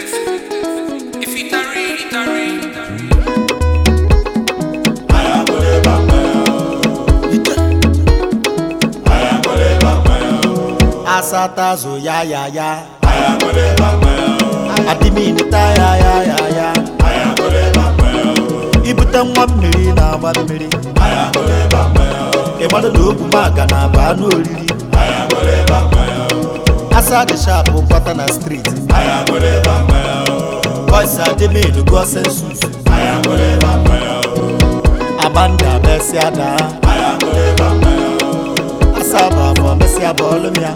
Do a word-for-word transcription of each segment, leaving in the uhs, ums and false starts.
If it a real, it a real. Asatazo ya ya ya. Adiminita ya ya ya ya. Ibuta nwa mmiri na agba mmiri. Ịgbado n'okwu maka na aba n'oriri. Asa dị sharp kwata na street. Boys adiminu go sensus. Abanda besi ada. Asaba for besi abolumia.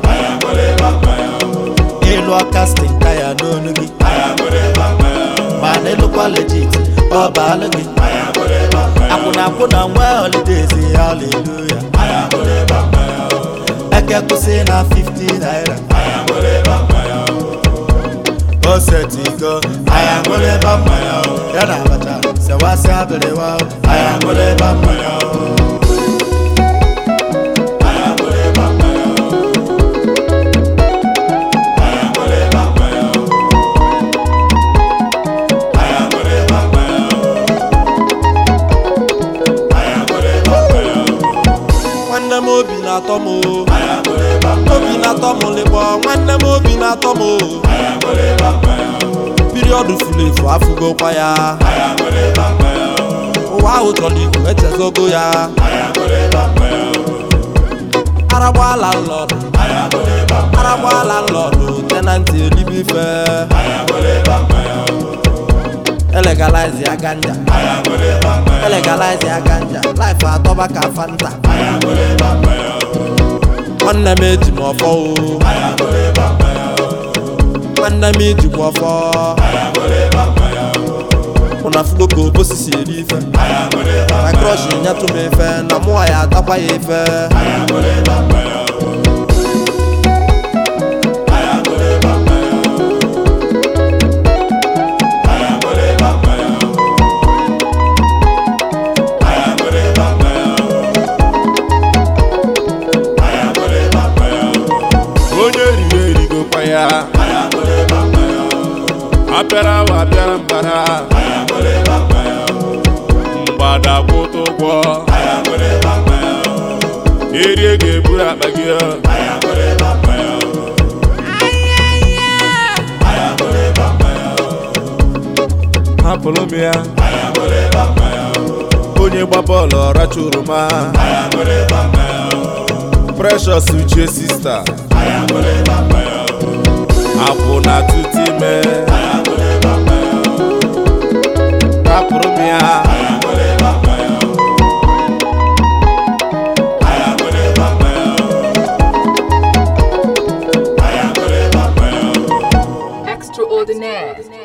Elu casting tire no nugi. Man elu kwa legit. Oba alugi. Akuna akuna mwe holidays. Hallelujah. Eke kusi na fifty naira. Osetigo. Ayangole bamaya. Yana bacha. Sewasi abelewa. Ayangole bamaya. Obi na tomo, obi na tomo lebo. Nwanne m obi na tomo. Period fule for afugo kwa ya. Ụwa ahụ chọrọ iku echezogo ya. Aragba landlord, aragba landlord, tenant elibi fe. Legalize ya ganja, legalize ya ganja. Life atoba ka fanta. Nwanne m eji m ọfọ o, nwanne m eji m ọfọ. Una fugo ka obosisi eri ife. My crush nyatụ m ife, na mụwa ya atakwa ya ife. Apera wa apera mbara. Mbada kwoto gwo. Eri ge bura bagia. Apolomia. Onye gba bọọlụ ọrachuru ma. Precious uche sister. Apu na tuti me. Apolomia. Extraordinaire.